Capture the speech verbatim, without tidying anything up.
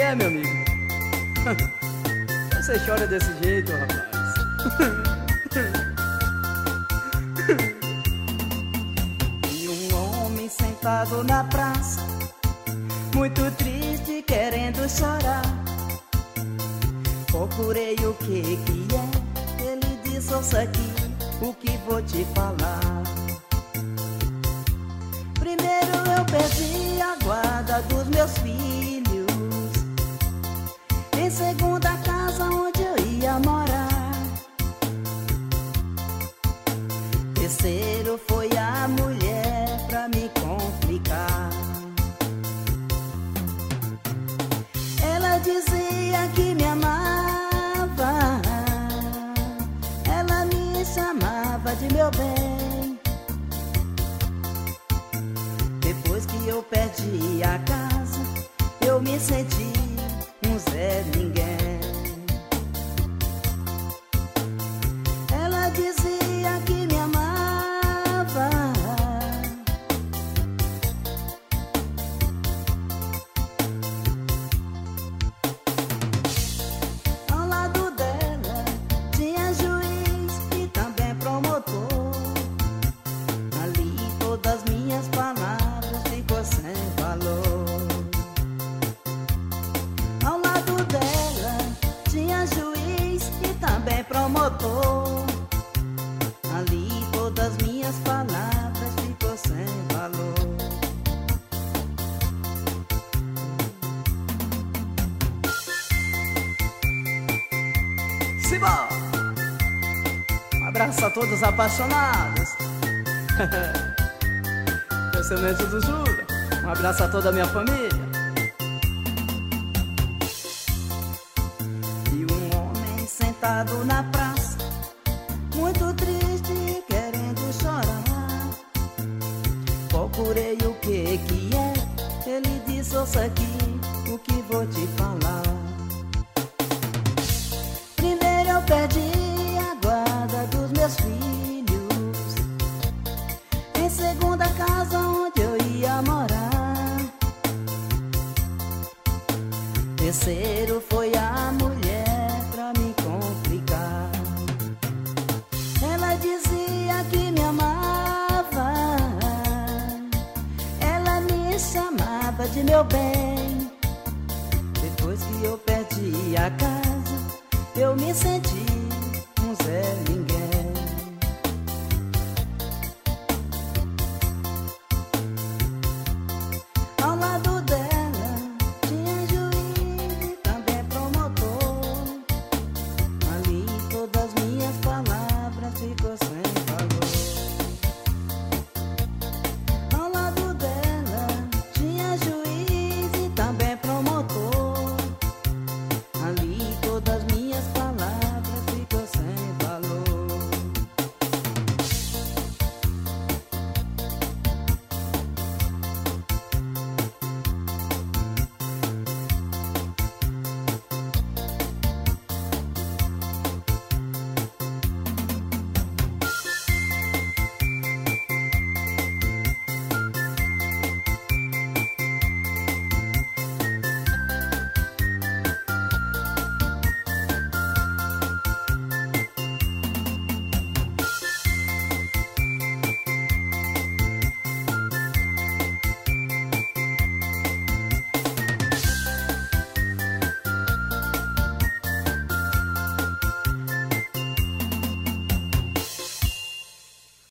é, meu amigo? Você chora desse jeito, rapaz. E um homem sentado na praça, muito triste, querendo chorar. Procurei o que que é, ele disse: ouça aqui o que vou te falar. Primeiro eu perdi a guarda dos meus filhos, em segunda, a casa onde eu ia morar. Terceiro foi a mulher pra me complicar. Ela dizia que me amava, ela me chamava de meu bem. Depois que eu perdi a casa, eu me senti um Zé Ninguém. Ela dizia que me amava, ao lado dela tinha juiz e também promotor. Ali todas minhas palavras ficou sem valor. Ao lado dela tinha juiz e também promotor. Ali todas minhas palavras ficou sem valor. Simbora! Um abraço a todos apaixonados. Eu sou Mendes do Jura. Um abraço a toda a minha família. E um homem sentado na praça, muito triste, querendo chorar. Procurei o que que é, ele disse: ouça aqui o que vou te falar. Primeiro eu perdi a guarda dos meus filhos, em segunda, a casa onde eu ia morar. Terceiro foi a mulher pra me complicar. Ela dizia que me amava, ela me chamava de meu bem.